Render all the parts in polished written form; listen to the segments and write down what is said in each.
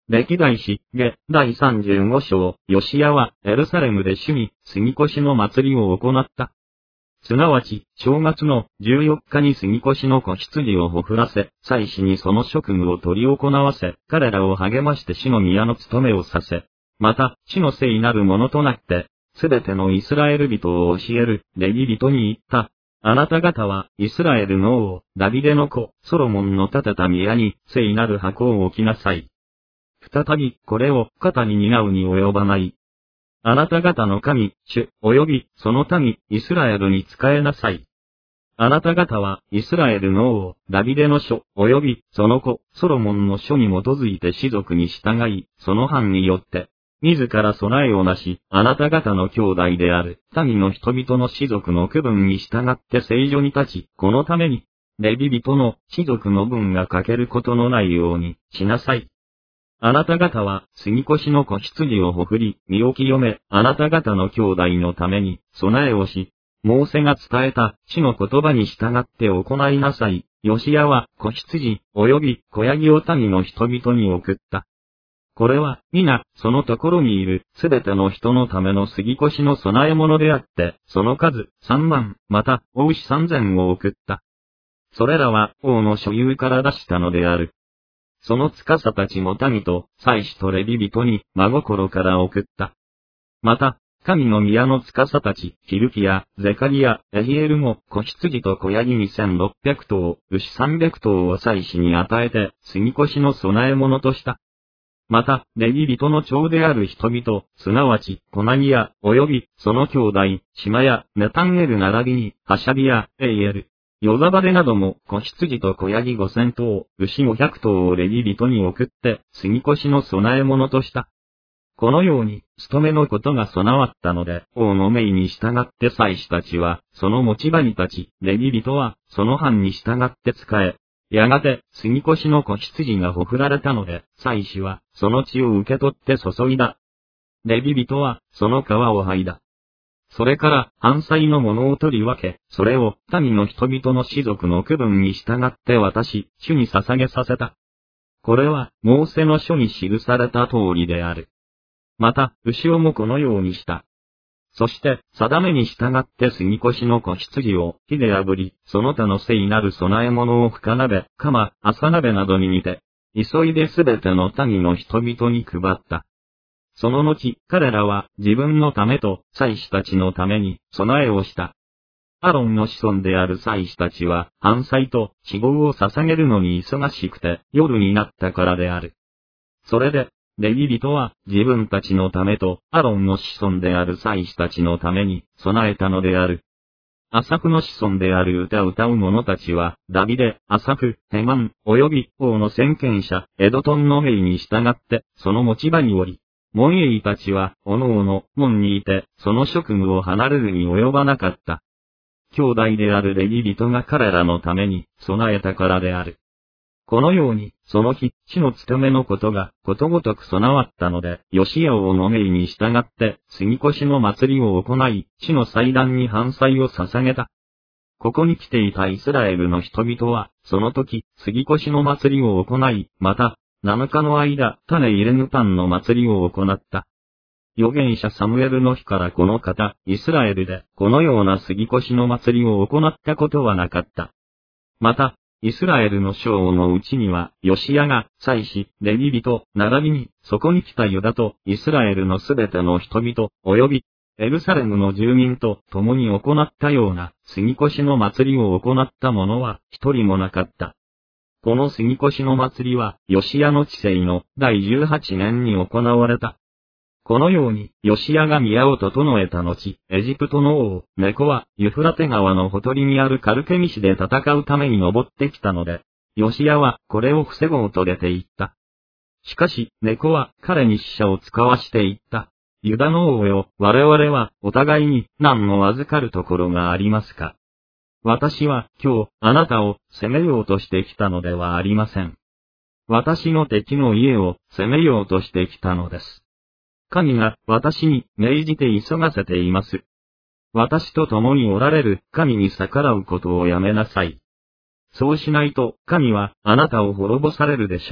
歴代史下第35章、ヨシヤはエルサレムで主に杉越の祭りを行った。すなわち、正月の14日に杉越の子羊をほふらせ、祭司にその職務を取り行わせ、彼らを励まして主の宮の務めをさせ、また、主の聖なるものとなって、すべてのイスラエル人を教えるレビ人に言った。あなた方は、イスラエルの王、ダビデの子、ソロモンの建てた宮に、聖なる箱を置きなさい。再び、これを肩に担うに及ばない。あなた方の神、主、及び、その民、イスラエルに仕えなさい。あなた方は、イスラエルの王、ダビデの書、及び、その子、ソロモンの書に基づいて士族に従い、その藩によって、自ら備えをなし、あなた方の兄弟である、民の人々の士族の区分に従って聖所に立ち、このために、レビ人の士族の分が欠けることのないように、しなさい。あなた方は、杉越の子羊をほふり、身を清め、あなた方の兄弟のために、備えをし、モーセが伝えた、主の言葉に従って行いなさい。ヨシヤは、子羊、及び子ヤギを民の人々に送った。これは、皆、そのところにいる、すべての人のための杉越の備え物であって、その数、3万、また、王牛3000を送った。それらは、王の所有から出したのである。その司たちも民と、祭司とレビ人に、真心から送った。また、神の宮の司たち、ヒルキヤ、ゼカリヤ、エヒエルも、子羊と子ヤギ2600頭、牛300頭を祭司に与えて、杉越の備え物とした。また、レビ人の長である人々、すなわち、コナニヤ、及び、その兄弟、シマヤ、ネタンエル並びに、ハシャビヤ、エイエル。ヨザバデなども、子羊と子ヤギ5000頭、牛500頭をレビ人に送って、杉越の備え物とした。このように、務めのことが備わったので、王の命に従って祭司たちは、その持ち場に立ち、レビ人は、その藩に従って仕え、やがて、杉越の子羊がほふられたので、祭司は、その血を受け取って注いだ。レビ人は、その皮を剥いだ。それから、燔祭のものを取り分け、それを、民の人々の士族の区分に従って渡し、主に捧げさせた。これは、モーセの書に記された通りである。また、牛をもこのようにした。そして、定めに従って杉越の子羊を火で炙り、その他の聖なる供え物を深鍋、釜、朝鍋などに似て、急いですべての民の人々に配った。その後、彼らは自分のためと祭司たちのために備えをした。アロンの子孫である祭司たちは、燔祭と脂肪を捧げるのに忙しくて夜になったからである。それで、レビ人は自分たちのためとアロンの子孫である祭司たちのために備えたのである。アサフの子孫である歌う者たちは、ダビデ、アサフ、ヘマン、及び王の先見者、エドトンの命に従って、その持ち場におり、門営たちは、おのおの、門にいて、その職務を離れるに及ばなかった。兄弟であるレビ人が彼らのために備えたからである。このように、その日、主の務めのことが、ことごとく備わったので、ヨシヤ王の命に従って、杉越の祭りを行い、主の祭壇に燔祭を捧げた。ここに来ていたイスラエルの人々は、その時、杉越の祭りを行い、また、7日の間、種入れぬパンの祭りを行った。預言者サムエルの日からこの方、イスラエルで、このような杉越の祭りを行ったことはなかった。また、イスラエルの将のうちには、ヨシヤが、祭司、レビ人、並びに、そこに来たユダと、イスラエルのすべての人々、及び、エルサレムの住民と共に行ったような、杉越の祭りを行った者は、一人もなかった。この杉越の祭りは、ヨシヤの治世の第18年に行われた。このように、ヨシヤが宮を整えた後、エジプトの王、ネコは、ユフラテ川のほとりにあるカルケミシで戦うために登ってきたので、ヨシヤは、これを防ごうと出て行った。しかし、ネコは、彼に使者を使わして言った。ユダの王よ、我々は、お互いに、難を預かるところがありますか。私は、今日、あなたを、攻めようとしてきたのではありません。私の敵の家を、攻めようとしてきたのです。神が私に命じて急がせています。私と共におられる神に逆らうことをやめなさい。そうしないと神はあなたを滅ぼされるでしょう。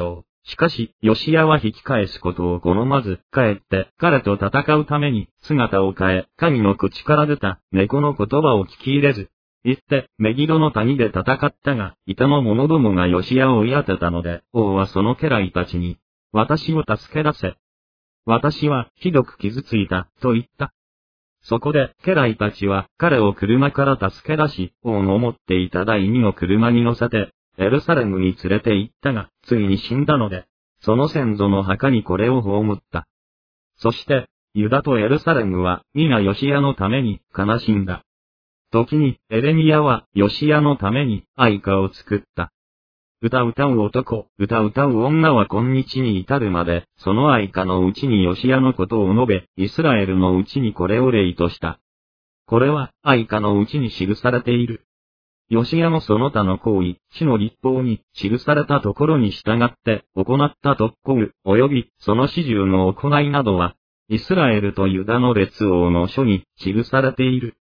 しかし、ヨシアは引き返すことを好まず、帰って彼と戦うために姿を変え、神の口から出た猫の言葉を聞き入れず、行って、メギドの谷で戦ったが、板の者どもがヨシアを追い当てたので、王はその家来たちに、私を助け出せ。私はひどく傷ついた、と言った。そこで、家来たちは彼を車から助け出し、王の持っていた第二の車に乗せて、エルサレムに連れて行ったが、ついに死んだので、その先祖の墓にこれを葬った。そして、ユダとエルサレムは、皆ヨシアのために悲しんだ。時に、エレミヤは、ヨシアのために、愛歌を作った。歌う男、歌う女は今日に至るまで、その愛歌のうちにヨシアのことを述べ、イスラエルのうちにこれを例とした。これは、愛歌のうちに記されている。ヨシアのその他の行為、地の律法に記されたところに従って行った特攻、及びその始終の行いなどは、イスラエルとユダの列王の書に記されている。